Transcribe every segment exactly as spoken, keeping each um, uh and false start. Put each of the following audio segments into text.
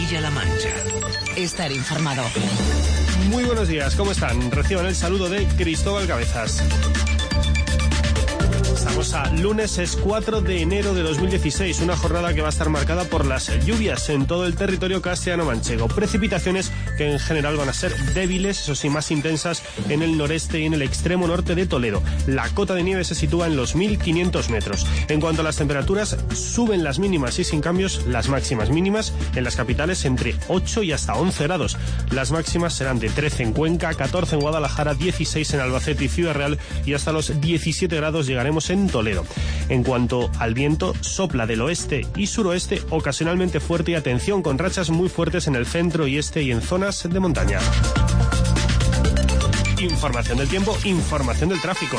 Castilla-La Mancha. Estar informado. Muy buenos días, ¿cómo están? Reciban el saludo de Cristóbal Cabezas. Estamos a lunes, es cuatro de enero de dos mil dieciséis, una jornada que va a estar marcada por las lluvias en todo el territorio castellano-manchego. Precipitaciones que en general van a ser débiles, eso sí, más intensas en el noreste y en el extremo norte de Toledo. La cota de nieve se sitúa en los mil quinientos metros. En cuanto a las temperaturas, suben las mínimas y sin cambios las máximas. Mínimas en las capitales entre ocho y hasta once grados. Las máximas serán de trece en Cuenca, catorce en Guadalajara, dieciséis en Albacete y Ciudad Real y hasta los diecisiete grados llegaremos en Toledo. En cuanto al viento, sopla del oeste y suroeste ocasionalmente fuerte y atención con rachas muy fuertes en el centro y este y en zonas de montaña. Información del tiempo, información del tráfico.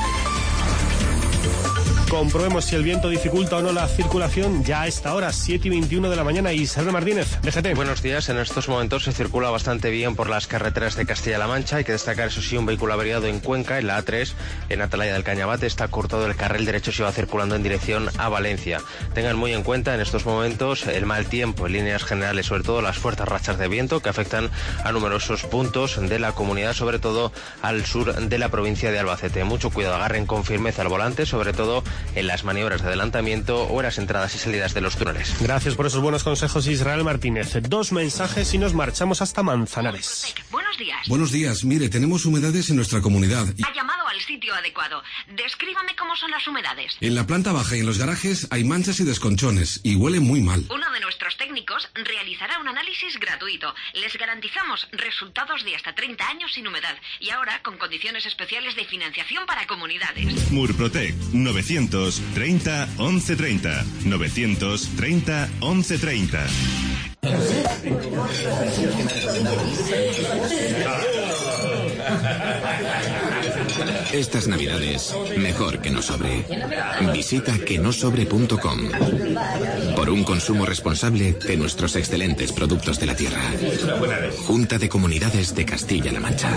Comprobemos si el viento dificulta o no la circulación ya a esta hora, siete y veintiuno de la mañana. Isabel Martínez, D G T. Buenos días. En estos momentos se circula bastante bien por las carreteras de Castilla-La Mancha. Hay que destacar, eso sí, un vehículo averiado en Cuenca, en la A tres, en Atalaya del Cañabate. Está cortado el carril derecho, se va circulando en dirección a Valencia. Tengan muy en cuenta en estos momentos el mal tiempo, en líneas generales, sobre todo las fuertes rachas de viento que afectan a numerosos puntos de la comunidad, sobre todo al sur de la provincia de Albacete. Mucho cuidado, agarren con firmeza al volante, sobre todo en las maniobras de adelantamiento o en las entradas y salidas de los túneles. Gracias por esos buenos consejos, Israel Martínez. Dos mensajes y nos marchamos hasta Manzanares. Buenos días. Buenos días. Mire, tenemos humedades en nuestra comunidad. Ha llamado al sitio adecuado. Descríbame cómo son las humedades. En la planta baja y en los garajes hay manchas y desconchones y huele muy mal. Uno de nuestros técnicos realizará un análisis gratuito. Les garantizamos resultados de hasta treinta años sin humedad y ahora con condiciones especiales de financiación para comunidades. Murprotec novecientos treinta once treinta. novecientos treinta once treinta. Estas navidades, mejor que no sobre. Visita que no sobre punto com. Por un consumo responsable de nuestros excelentes productos de la tierra. Junta de Comunidades de Castilla-La Mancha.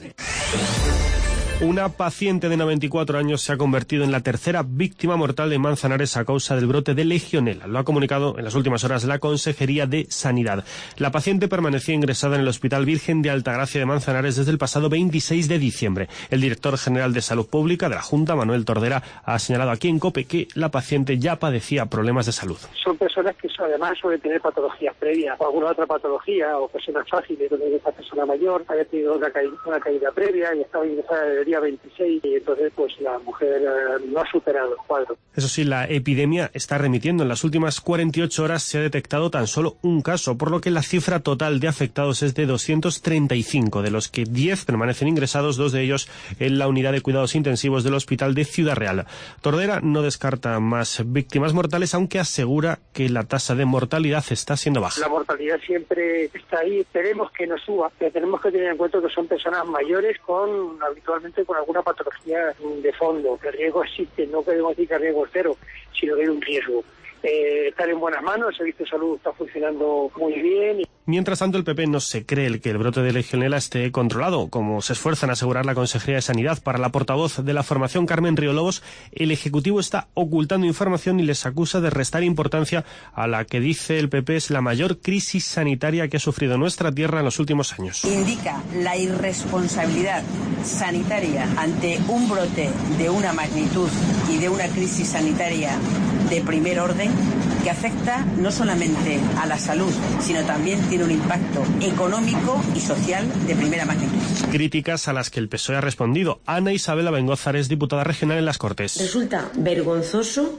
Una paciente de noventa y cuatro años se ha convertido en la tercera víctima mortal de Manzanares a causa del brote de legionela. Lo ha comunicado en las últimas horas la Consejería de Sanidad. La paciente permanecía ingresada en el Hospital Virgen de Altagracia de Manzanares desde el pasado veintiséis de diciembre. El director general de Salud Pública de la Junta, Manuel Tordera, ha señalado aquí en COPE que la paciente ya padecía problemas de salud. Son personas que además suelen tener patologías previas o alguna otra patología o personas fáciles, donde esta persona mayor haya tenido una caída, una caída previa y estaba ingresada de día veintiséis y entonces pues la mujer eh, no ha superado el cuadro. Eso sí, la epidemia está remitiendo. En las últimas cuarenta y ocho horas se ha detectado tan solo un caso, por lo que la cifra total de afectados es de doscientos treinta y cinco, de los que diez permanecen ingresados, dos de ellos en la unidad de cuidados intensivos del Hospital de Ciudad Real. Tordera no descarta más víctimas mortales, aunque asegura que la tasa de mortalidad está siendo baja. La mortalidad siempre está ahí, esperemos que no suba, pero tenemos que tener en cuenta que son personas mayores con habitualmente con alguna patología de fondo. El riesgo existe, no queremos decir que el riesgo es cero, sino que hay un riesgo. Eh, estar en buenas manos, el servicio de salud está funcionando muy bien. Mientras tanto, el P P no se cree que el brote de legionela esté controlado, como se esfuerza en asegurar la Consejería de Sanidad. Para la portavoz de la formación, Carmen Riolobos, el Ejecutivo está ocultando información y les acusa de restar importancia a la que dice el P P es la mayor crisis sanitaria que ha sufrido nuestra tierra en los últimos años. Indica la irresponsabilidad sanitaria ante un brote de una magnitud y de una crisis sanitaria de primer orden que afecta no solamente a la salud, sino también tiene un impacto económico y social de primera magnitud. Críticas a las que el P S O E ha respondido. Ana Isabel Abengózar es diputada regional en las Cortes. Resulta vergonzoso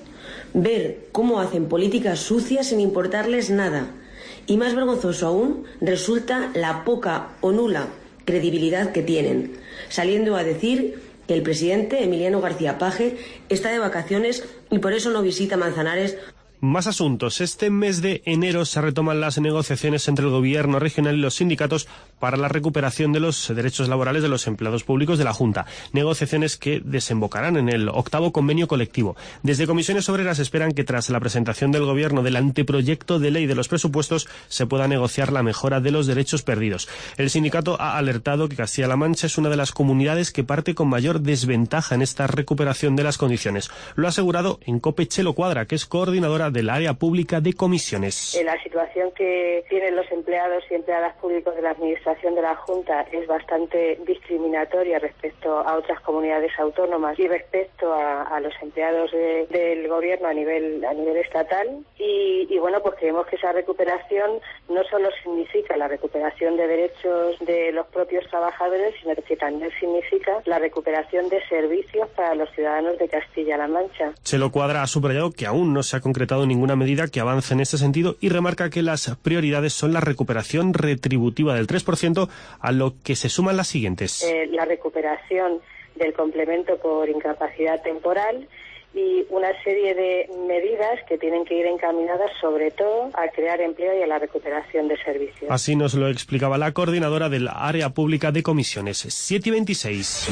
ver cómo hacen políticas sucias sin importarles nada. Y más vergonzoso aún resulta la poca o nula credibilidad que tienen, saliendo a decir que el presidente Emiliano García Paje está de vacaciones y por eso no visita Manzanares. Más asuntos. Este mes de enero se retoman las negociaciones entre el gobierno regional y los sindicatos para la recuperación de los derechos laborales de los empleados públicos de la Junta. Negociaciones que desembocarán en el octavo convenio colectivo. Desde Comisiones Obreras esperan que tras la presentación del gobierno del anteproyecto de ley de los presupuestos se pueda negociar la mejora de los derechos perdidos. El sindicato ha alertado que Castilla-La Mancha es una de las comunidades que parte con mayor desventaja en esta recuperación de las condiciones. Lo ha asegurado en COPE Chelo Cuadra, que es coordinadora coordinadora del área pública de comisiones. Eh, la situación que tienen los empleados y empleadas públicos de la Administración de la Junta es bastante discriminatoria respecto a otras comunidades autónomas y respecto a, a los empleados de, del Gobierno a nivel a nivel estatal. Y, y bueno, pues creemos que esa recuperación no solo significa la recuperación de derechos de los propios trabajadores, sino que también significa la recuperación de servicios para los ciudadanos de Castilla-La Mancha. Chelo Cuadra ha subrayado que aún no se ha concretado ninguna medida que avance en este sentido y remarca que las prioridades son la recuperación retributiva del tres por ciento, a lo que se suman las siguientes. Eh, la recuperación del complemento por incapacidad temporal y una serie de medidas que tienen que ir encaminadas sobre todo a crear empleo y a la recuperación de servicios. Así nos lo explicaba la coordinadora del área pública de comisiones. siete y veintiséis.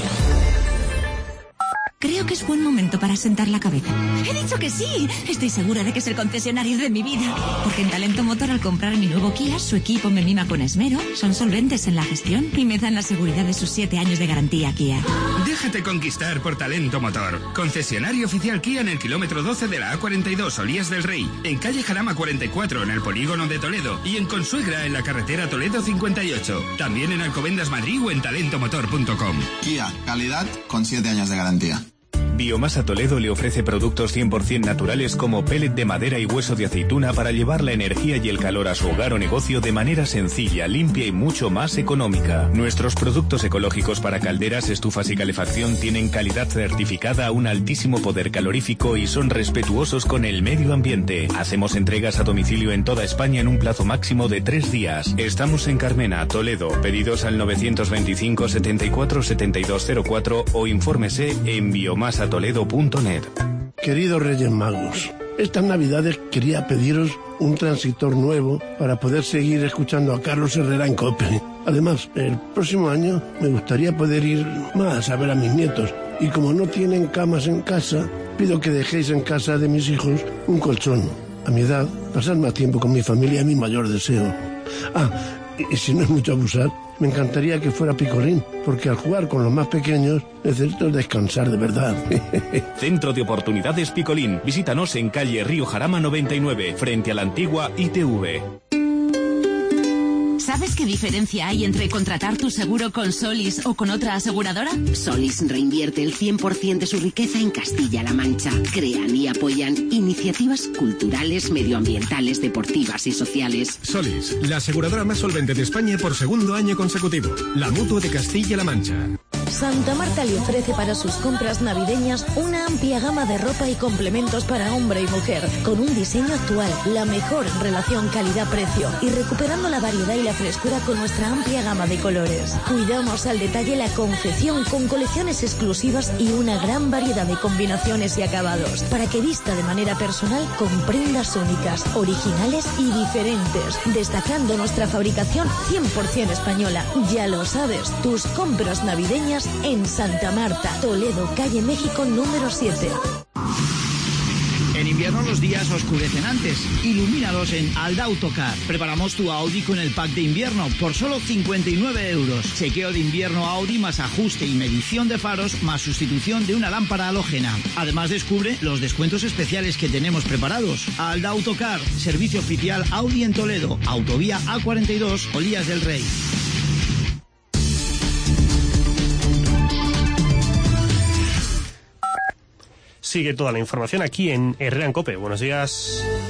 Creo que es buen momento para sentar la cabeza. ¡He dicho que sí! Estoy segura de que es el concesionario de mi vida. Porque en Talento Motor, al comprar mi nuevo Kia, su equipo me mima con esmero, son solventes en la gestión y me dan la seguridad de sus siete años de garantía Kia. Déjate conquistar por Talento Motor. Concesionario oficial Kia en el kilómetro doce de la A cuarenta y dos, Olías del Rey. En calle Jarama cuarenta y cuatro, en el polígono de Toledo. Y en Consuegra, en la carretera Toledo cincuenta y ocho. También en Alcobendas Madrid o en talento motor punto com. Kia, calidad con siete años de garantía. Biomasa Toledo le ofrece productos cien por ciento naturales como pellet de madera y hueso de aceituna para llevar la energía y el calor a su hogar o negocio de manera sencilla, limpia y mucho más económica. Nuestros productos ecológicos para calderas, estufas y calefacción tienen calidad certificada, un altísimo poder calorífico y son respetuosos con el medio ambiente. Hacemos entregas a domicilio en toda España en un plazo máximo de tres días. Estamos en Carmena, Toledo. Pedidos al novecientos veinticinco, setenta y cuatro, setenta y dos cero cuatro o infórmese en biomasa toledo punto net. Queridos Reyes Magos, estas Navidades quería pediros un transitor nuevo para poder seguir escuchando a Carlos Herrera en COPE. Además, el próximo año me gustaría poder ir más a ver a mis nietos. Y como no tienen camas en casa, pido que dejéis en casa de mis hijos un colchón. A mi edad, pasar más tiempo con mi familia es mi mayor deseo. Ah, y si no es mucho abusar, me encantaría que fuera Picolín, porque al jugar con los más pequeños necesito descansar de verdad. Centro de Oportunidades Picolín. Visítanos en calle Río Jarama noventa y nueve, frente a la antigua I T V. ¿Sabes qué diferencia hay entre contratar tu seguro con Solis o con otra aseguradora? Solis reinvierte el cien por ciento de su riqueza en Castilla-La Mancha. Crean y apoyan iniciativas culturales, medioambientales, deportivas y sociales. Solis, la aseguradora más solvente de España por segundo año consecutivo. La Mutua de Castilla-La Mancha. Santa Marta le ofrece para sus compras navideñas una amplia gama de ropa y complementos para hombre y mujer, con un diseño actual, la mejor relación calidad-precio y recuperando la variedad y la frescura con nuestra amplia gama de colores. Cuidamos al detalle la confección con colecciones exclusivas y una gran variedad de combinaciones y acabados, para que vista de manera personal con prendas únicas, originales y diferentes, destacando nuestra fabricación cien por ciento española. Ya lo sabes, tus compras navideñas en Santa Marta, Toledo, calle México número siete. En invierno los días oscurecen antes. Ilumínalos en Alda Autocar. Preparamos tu Audi con el pack de invierno por solo cincuenta y nueve euros. Chequeo de invierno Audi más ajuste y medición de faros más sustitución de una lámpara halógena. Además descubre los descuentos especiales que tenemos preparados. Alda Autocar, servicio oficial Audi en Toledo. Autovía A cuarenta y dos, Olías del Rey. Sigue toda la información aquí en Herrera en COPE. Buenos días.